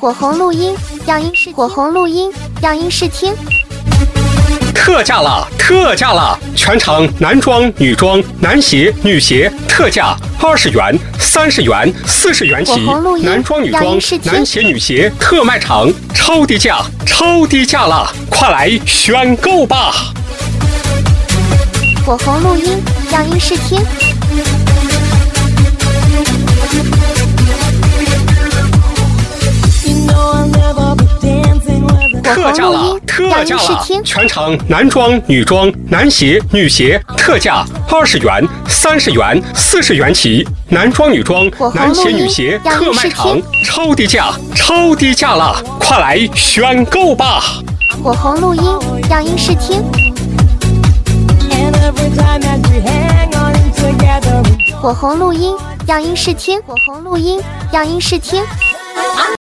火红录音样音室，火红录音样音室听。 特价了，特价了！全场男装、女装、男鞋、女鞋特价20元、30元、40元起，男装、女装、男鞋、女鞋特卖场，超低价，超低价了！快来选购吧！ 火红录音样音室听。 特价了，特价了！全场男装、女装、男鞋、女鞋特价20元、30元、40元起，男装、女装、男鞋、女鞋特卖场，超低价，超低价了！快来选购吧！ 火红录音样音室听。火红录音样音室听，火红录音样音室听。